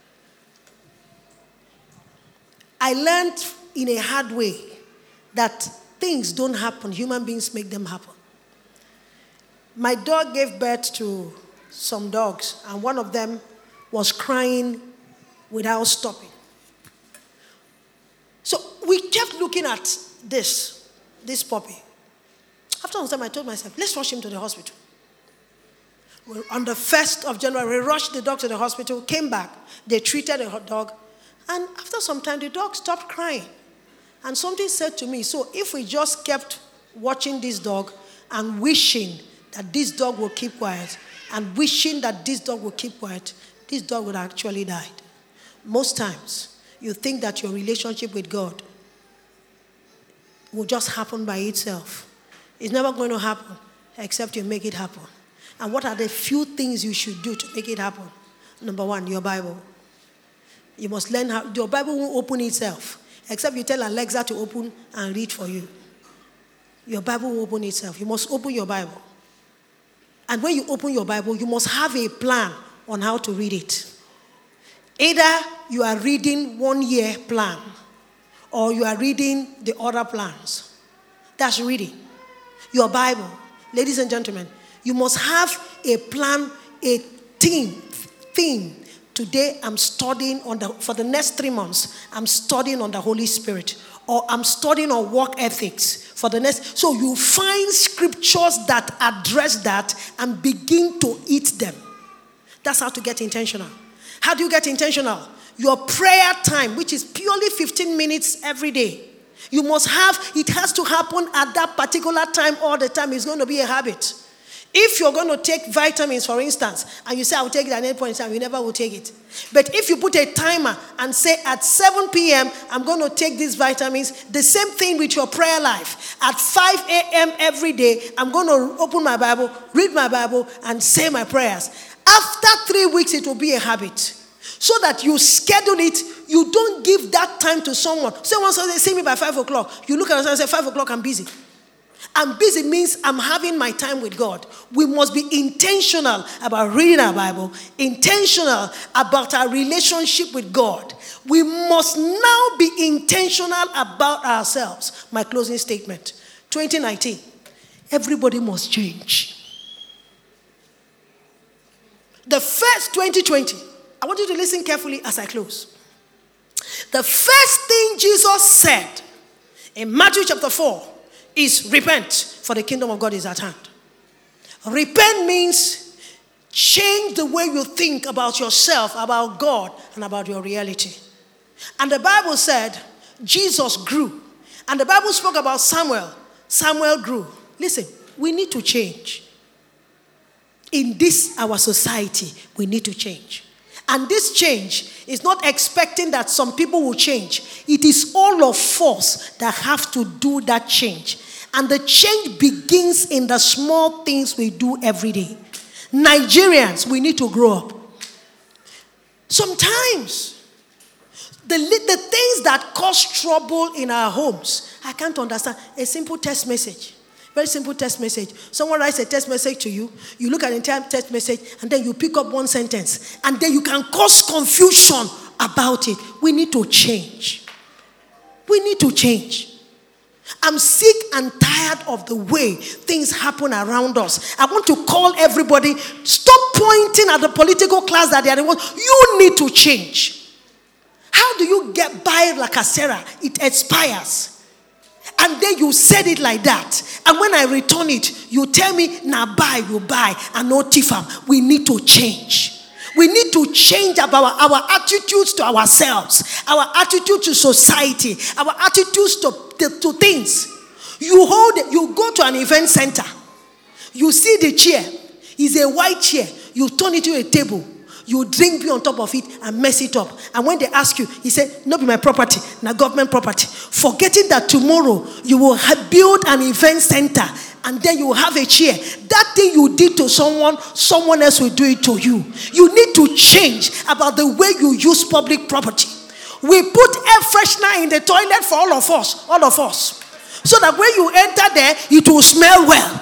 [SPEAKER 2] I learned in a hard way that things don't happen. Human beings make them happen. My dog gave birth to some dogs, and one of them was crying without stopping. So we kept looking at this puppy. After some time, I told myself, let's rush him to the hospital. On the 1st of January, we rushed the dog to the hospital, came back. They treated the dog. And after some time, the dog stopped crying. And something said to me, so if we just kept watching this dog and wishing that this dog will keep quiet, and wishing that this dog will keep quiet, this dog would actually die. Most times, you think that your relationship with God will just happen by itself. It's never going to happen except you make it happen. And what are the few things you should do to make it happen? Number one, your Bible. You must learn how. Your Bible won't open itself except you tell Alexa to open and read for you. Your Bible will open itself. You must open your Bible. And when you open your Bible, you must have a plan on how to read it. Either you are reading 1 year plan or you are reading the other plans. That's reading. Your Bible. Ladies and gentlemen, you must have a plan, a theme. Today I'm studying for the next 3 months, I'm studying on the Holy Spirit. Or I'm studying on work ethics for the next. So you find scriptures that address that and begin to eat them. That's how to get intentional. How do you get intentional? Your prayer time, which is purely 15 minutes every day. It has to happen at that particular time all the time. It's going to be a habit. If you're going to take vitamins, for instance, and you say, I'll take it at any point in time, you never will take it. But if you put a timer and say, at 7 p.m., I'm going to take these vitamins, the same thing with your prayer life. At 5 a.m. every day, I'm going to open my Bible, read my Bible, and say my prayers. After 3 weeks, it will be a habit. So that you schedule it, you don't give that time to someone. Someone says, they see me by 5 o'clock. You look at us and say, 5 o'clock, I'm busy. I'm busy means I'm having my time with God. We must be intentional about reading our Bible, intentional about our relationship with God. We must now be intentional about ourselves. My closing statement, 2019, everybody must change. The first 2020, I want you to listen carefully as I close. The first thing Jesus said in Matthew chapter 4 is repent, for the kingdom of God is at hand. Repent means change the way you think about yourself, about God, and about your reality. And the Bible said Jesus grew. And the Bible spoke about Samuel. Samuel grew. Listen, we need to change. In this, our society, we need to change. And this change is not expecting that some people will change. It is all of us that have to do that change. And the change begins in the small things we do every day. Nigerians, we need to grow up. Sometimes, the things that cause trouble in our homes, I can't understand. A simple text message. Very simple text message. Someone writes a text message to you. You look at the entire text message and then you pick up one sentence. And then you can cause confusion about it. We need to change. We need to change. I'm sick and tired of the way things happen around us. I want to call everybody, stop pointing at the political class that they are the ones. You need to change. How do you get by like a Sarah? It expires. And then you said it like that. And when I return it, you tell me, now buy, you buy, and no tifam. We need to change. We need to change about our attitudes to ourselves, our attitude to society, our attitudes to things. You go to an event center. You see the chair. It's a white chair. You turn it to a table. You drink beer on top of it and mess it up. And when they ask you, he said, not be my property, not government property. Forgetting that tomorrow you will build an event center and then you will have a chair. That thing you did to someone else will do it to you. You need to change about the way you use public property. We put air freshener in the toilet for all of us. So that when you enter there, it will smell well.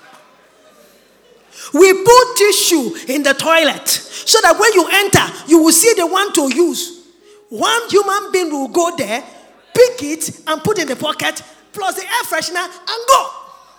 [SPEAKER 2] We put tissue in the toilet so that when you enter, you will see the one to use. One human being will go there, pick it, and put it in the pocket, plus the air freshener, and go.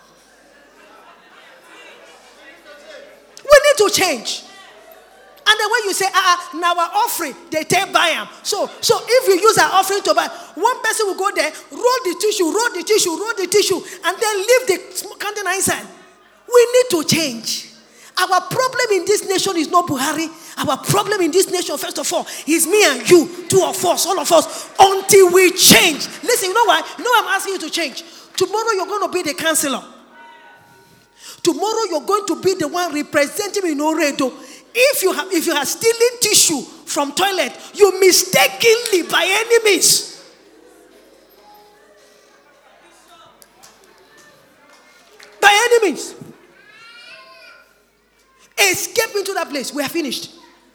[SPEAKER 2] We need to change. And then when you say, now our offering, they take buy them. So if you use our offering to buy, one person will go there, roll the tissue, and then leave the container inside. We need to change. Our problem in this nation is not Buhari. Our problem in this nation, first of all, is me and you, two of us, all of us, until we change. Listen, you know why? You know I'm asking you to change. Tomorrow you're going to be the counselor. Tomorrow you're going to be the one representing in Oredo. If you are stealing tissue from toilet, you mistakenly, by any means. By any means. Escape into that place. We are finished.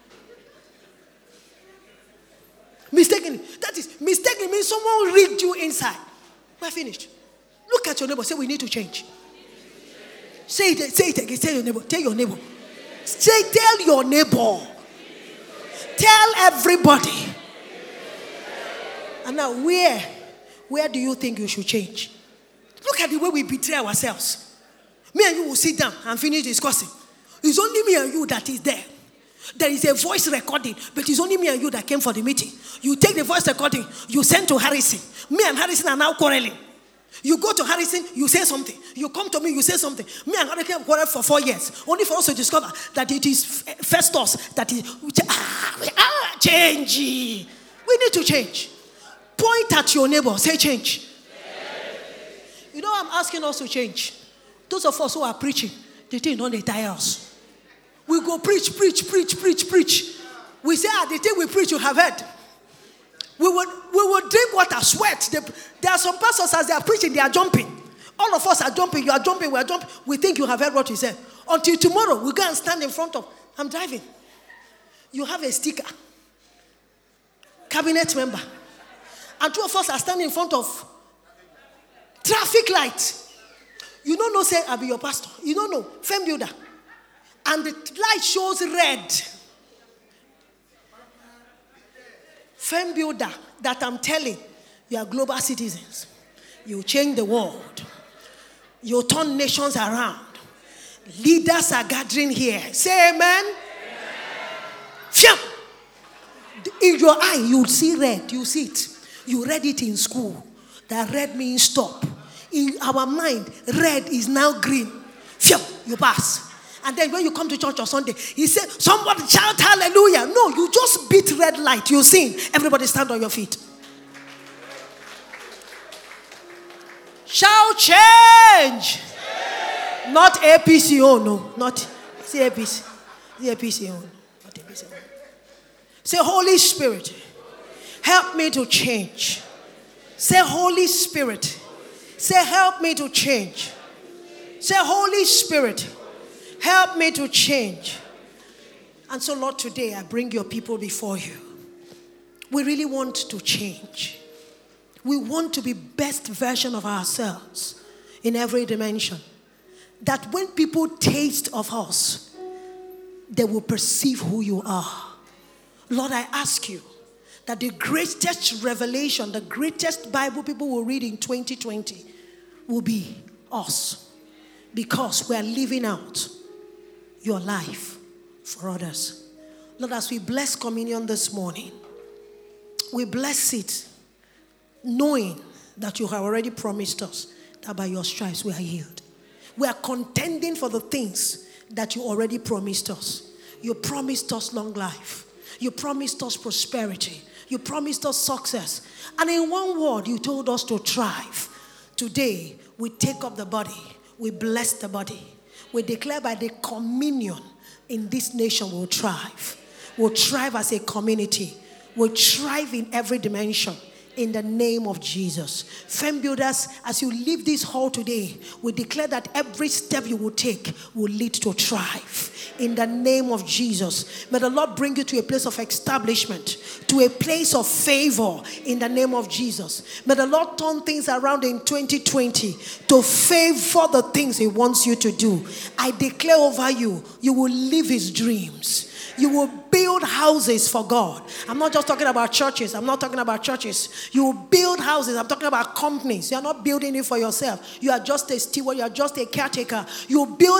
[SPEAKER 2] Mistakenly. That is, mistakenly means someone rigged you inside. We are finished. Look at your neighbor. Say, we need to change. Say it again. Tell your neighbor. Tell your neighbor. Tell your neighbor. Tell everybody. And now, where do you think you should change? Look at the way we betray ourselves. Me and you will sit down and finish discussing. It's only me and you that is there. There is a voice recording, but it's only me and you that came for the meeting. You take the voice recording, you send to Harrison. Me and Harrison are now quarreling. You go to Harrison, you say something. You come to me, you say something. Me and Harrison quarreled for 4 years, only for us to discover that it is Festus that is change. We need to change. Point at your neighbor, say change. You know I'm asking us to change. Those of us who are preaching, the thing don't tire us. We go preach. We say, the thing we preach you have heard. We would drink water, sweat. There are some pastors as they are preaching, they are jumping. All of us are jumping, you are jumping, we are jumping. We think you have heard what we said. Until tomorrow, we go and stand in front of, I'm driving. You have a sticker. Cabinet member. And two of us are standing in front of traffic light. You don't know, say, I'll be your pastor. You don't know, fame builder. And the light shows red. Fame builder that I'm telling, you are global citizens. You change the world. You turn nations around. Leaders are gathering here. Say amen. Amen. In your eye, you'll see red. You see it. You read it in school. That red means stop. In our mind, red is now green. You pass. And then when you come to church on Sunday, he said, somebody shout hallelujah. No, you just beat red light. You sing. Everybody stand on your feet. Shout change. Not APC, oh no. Not APC. The APC, oh no. Not APC. Say, Holy Spirit, help me to change. Say, Holy Spirit. Say, help me to change. Say, Holy Spirit, help me to change. And so, Lord, today I bring your people before you. We really want to change. We want to be best version of ourselves in every dimension. That when people taste of us, they will perceive who you are. Lord, I ask you that the greatest revelation, the greatest Bible people will read in 2020 will be us. Because we are living out your life for others. Lord, as we bless communion this morning, we bless it knowing that you have already promised us that by your stripes we are healed. We are contending for the things that you already promised us. You promised us long life. You promised us prosperity. You promised us success. And in one word, you told us to thrive. Today, we take up the body. We bless the body. We declare by the communion in this nation we'll thrive. We'll thrive as a community. We'll thrive in every dimension. In the name of Jesus. Fame builders, as you leave this hall today, we declare that every step you will take will lead to thrive. In the name of Jesus. May the Lord bring you to a place of establishment, to a place of favor in the name of Jesus. May the Lord turn things around in 2020 to favor the things He wants you to do. I declare over you, you will live His dreams. You will build houses for God. I'm not just talking about churches. You will build houses. I'm talking about companies. You are not building it for yourself. You are just a steward. You are just a caretaker. You build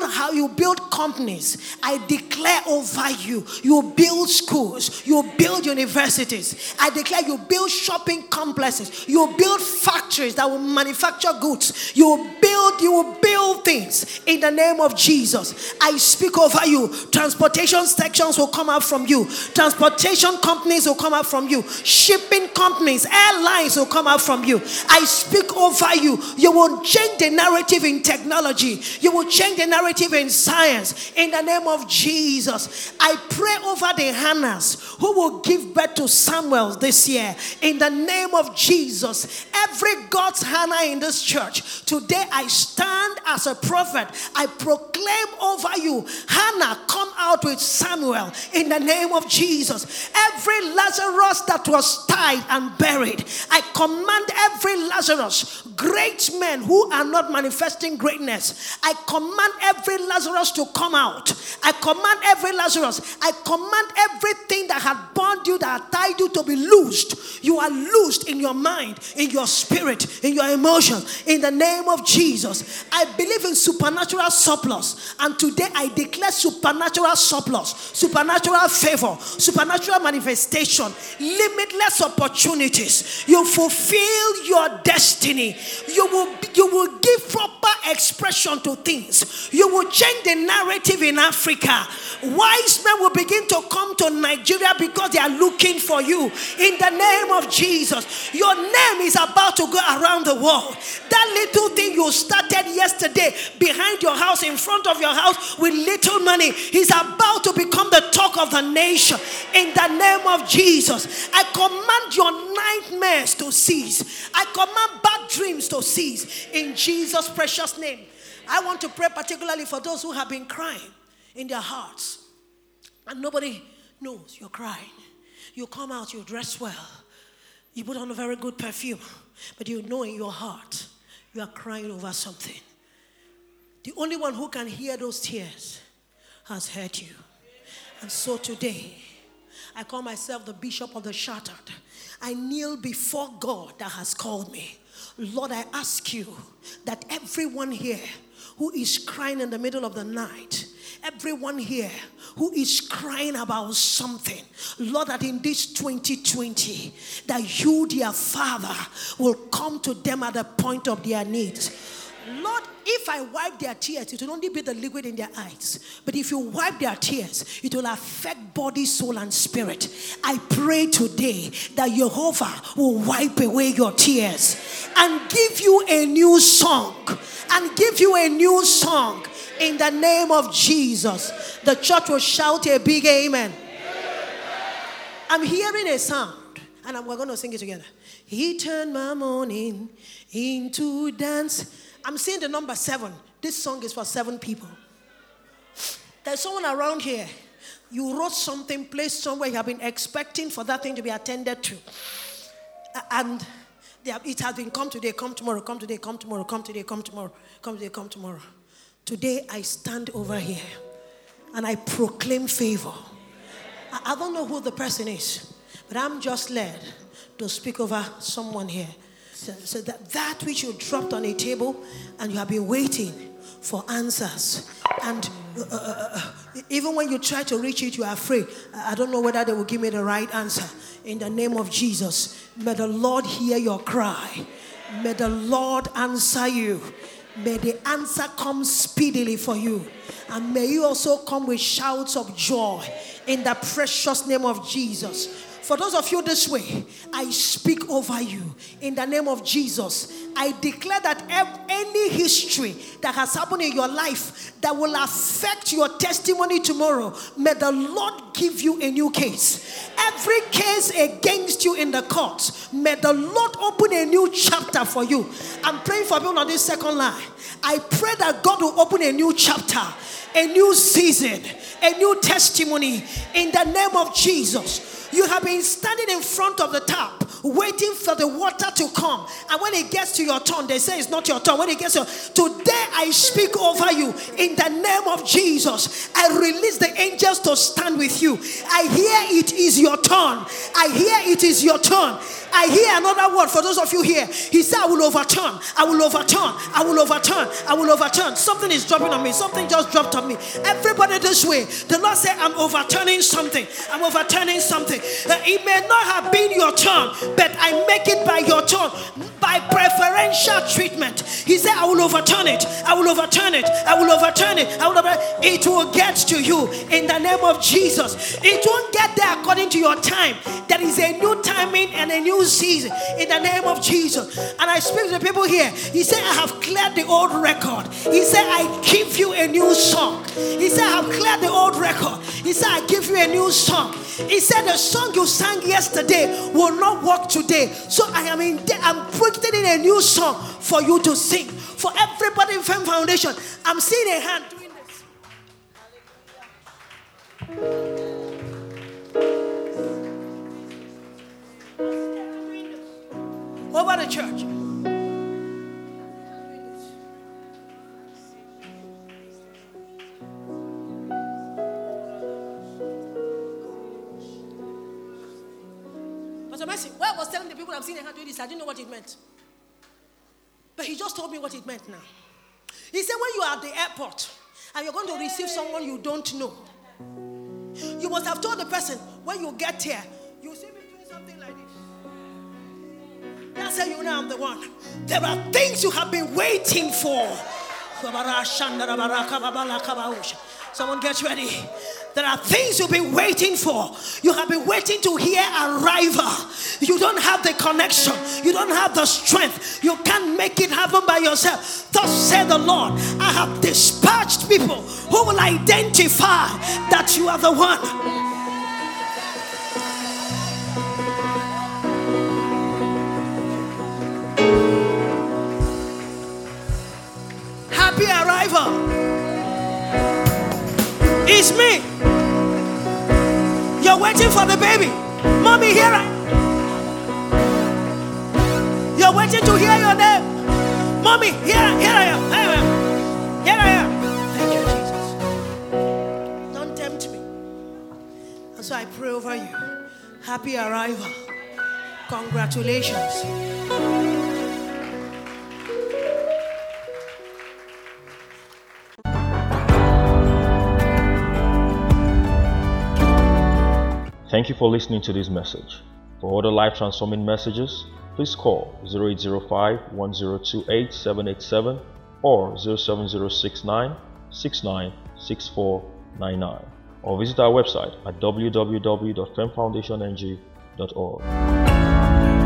[SPEAKER 2] companies. I declare over you. You build schools. You build universities. I declare you build shopping complexes. You build factories that will manufacture goods. You will build things in the name of Jesus. I speak over you. Transportation sections will come out from you. Transportation companies will come out from you. Shipping companies, airlines will come out from you. I speak over you. You will change the narrative in technology. You will change the narrative in science. In the name of Jesus. I pray over the Hannahs who will give birth to Samuel this year. In the name of Jesus. Every God's Hannah in this church. Today I stand as a prophet. I proclaim over you. Hannah, come out with Samuel. In the name of Jesus. Every Lazarus that was tied and buried, I command every Lazarus, great men who are not manifesting greatness, I command every Lazarus to come out. I command every Lazarus, I command everything that had bound you, that had tied you, to be loosed. You are loosed in your mind, in your spirit, in your emotions. In the name of Jesus. I believe in supernatural surplus. And today I declare supernatural surplus, supernatural favor, supernatural manifestation, limitless opportunities. You fulfill your destiny. You will give proper expression to things. You will change the narrative in Africa. Wise men will begin to come to Nigeria because they are looking for you. In the name of Jesus, your name is about to go around the world. That little thing you started yesterday behind your house, in front of your house, with little money, is about to become the talk of the nation. In the name of Jesus, I command your nightmares to cease. I command bad dreams to cease. In Jesus' precious name. I want to pray particularly for those who have been crying in their hearts, and nobody knows you're crying. You come out, you dress well, you put on a very good perfume, but you know in your heart you are crying over something. The only one who can hear those tears has heard you. And so today, I call myself the bishop of the shattered. I kneel before God that has called me. Lord, I ask you that everyone here who is crying in the middle of the night, everyone here who is crying about something, Lord, that in this 2020, that you, dear Father, will come to them at the point of their needs. Lord, if I wipe their tears, it will only be the liquid in their eyes. But if you wipe their tears, it will affect body, soul, and spirit. I pray today that Jehovah will wipe away your tears and give you a new song. And give you a new song in the name of Jesus. The church will shout a big amen. I'm hearing a sound, and we're going to sing it together. He turned my morning into dance. I'm seeing the number 7. This song is for 7 people. There's someone around here. You wrote something, placed somewhere, you have been expecting for that thing to be attended to. And it has been come today, come tomorrow, come today, come tomorrow, come today, come tomorrow, come today, come tomorrow. Today I stand over here and I proclaim favor. I don't know who the person is, but I'm just led to speak over someone here. So that which you dropped on a table and you have been waiting for answers, and even when you try to reach it, you are afraid. I don't know whether they will give me the right answer. In the name of Jesus, may the Lord hear your cry. May the Lord answer you. May the answer come speedily for you. And may you also come with shouts of joy in the precious name of Jesus. For those of you this way, I speak over you in the name of Jesus. I declare that any history that has happened in your life that will affect your testimony tomorrow, may the Lord give you a new case. Every case against you in the courts, may the Lord open a new chapter for you. I'm praying for people on this second line. I pray that God will open a new chapter, a new season, a new testimony in the name of Jesus. You have been standing in front of the tap, waiting for the water to come. And when it gets to your turn, they say it's not your turn. When it gets to today, I speak over you in the name of Jesus. I release the angels to stand with you. I hear it is your turn. I hear it is your turn. I hear another word for those of you here. He said, I will overturn. I will overturn. I will overturn. I will overturn. Something is dropping on me. Something just dropped on me. Everybody this way. The Lord said, I'm overturning something. I'm overturning something. It may not have been your turn, but I make it by your turn, by preferential treatment. He said, I will overturn it. I will overturn it. I will overturn it. I will overturn it. It will get to you in the name of Jesus. It won't get there according to your time. There is a new timing and a new season in the name of Jesus. And I speak to the people here. He said, I have cleared the old record. He said, I give you a new song. He said, I have cleared the old record. He said, I give you a new song. He said, the song you sang yesterday will not work today. So I'm putting in a new song for you to sing. For everybody in Femme Foundation, I'm seeing a hand doing this. Over the church. Pastor Mercy, when I was telling the people I'm seeing a hand doing this, I didn't know what it meant. But he just told me what it meant now. He said when you are at the airport and you're going to receive someone you don't know, You must have told the person, when you get here, you see me doing something like this. That's how you know I'm the one. There are things you have been waiting for. Someone get ready. There are things you've been waiting for. You have been waiting to hear arrival. You don't have the connection. You don't have the strength. You can't make it happen by yourself. Thus said the Lord, I have dispatched people who will identify that you are the one. Happy arrival. It's me. You're waiting for the baby. Mommy, here I am. You're waiting to hear your name. Mommy, here I am. Here I am. Thank you, Jesus. Don't tempt me. And so I pray over you. Happy arrival. Congratulations.
[SPEAKER 1] Thank you for listening to this message. For other life-transforming messages, please call 0805-1028-787 or 07069696499 or visit our website at www.femfoundationng.org.